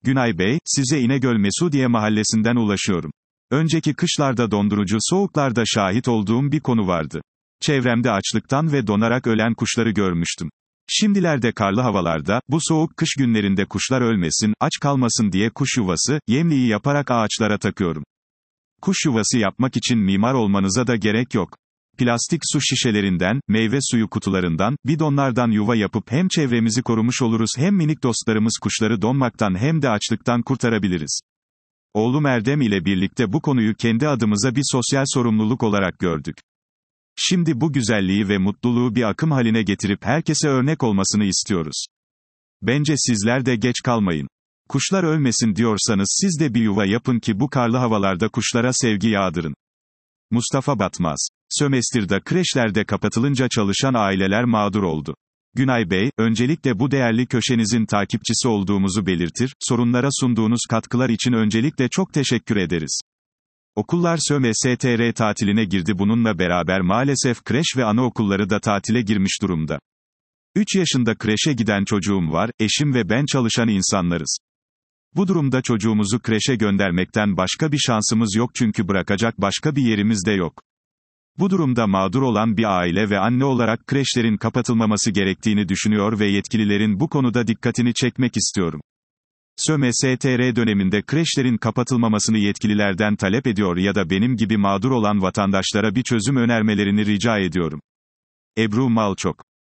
Günay Bey, size İnegöl Mesudiye Mahallesi'nden ulaşıyorum. Önceki kışlarda dondurucu soğuklarda şahit olduğum bir konu vardı. Çevremde açlıktan ve donarak ölen kuşları görmüştüm. Şimdilerde karlı havalarda, bu soğuk kış günlerinde kuşlar ölmesin, aç kalmasın diye kuş yuvası, yemliği yaparak ağaçlara takıyorum. Kuş yuvası yapmak için mimar olmanıza da gerek yok. Plastik su şişelerinden, meyve suyu kutularından, bidonlardan yuva yapıp hem çevremizi korumuş oluruz hem minik dostlarımız kuşları donmaktan hem de açlıktan kurtarabiliriz. Oğlum Erdem ile birlikte bu konuyu kendi adımıza bir sosyal sorumluluk olarak gördük. Şimdi bu güzelliği ve mutluluğu bir akım haline getirip herkese örnek olmasını istiyoruz. Bence sizler de geç kalmayın. Kuşlar ölmesin diyorsanız siz de bir yuva yapın ki bu karlı havalarda kuşlara sevgi yağdırın. Mustafa Batmaz. Sömestr'da kreşlerde kapatılınca çalışan aileler mağdur oldu. Günay Bey, öncelikle bu değerli köşenizin takipçisi olduğumuzu belirtir, sorunlara sunduğunuz katkılar için öncelikle çok teşekkür ederiz. Okullar sömestr tatiline girdi, bununla beraber maalesef kreş ve anaokulları da tatile girmiş durumda. 3 yaşında kreşe giden çocuğum var, eşim ve ben çalışan insanlarız. Bu durumda çocuğumuzu kreşe göndermekten başka bir şansımız yok çünkü bırakacak başka bir yerimiz de yok. Bu durumda mağdur olan bir aile ve anne olarak kreşlerin kapatılmaması gerektiğini düşünüyor ve yetkililerin bu konuda dikkatini çekmek istiyorum. Sömestr döneminde kreşlerin kapatılmamasını yetkililerden talep ediyor ya da benim gibi mağdur olan vatandaşlara bir çözüm önermelerini rica ediyorum. Ebru Malçok.